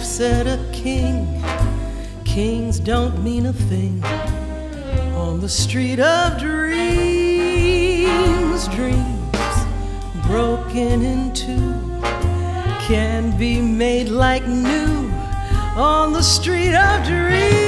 said a king. Kings don't mean a thing on the street of dreams. Dreams broken in two can be made like new on the street of dreams.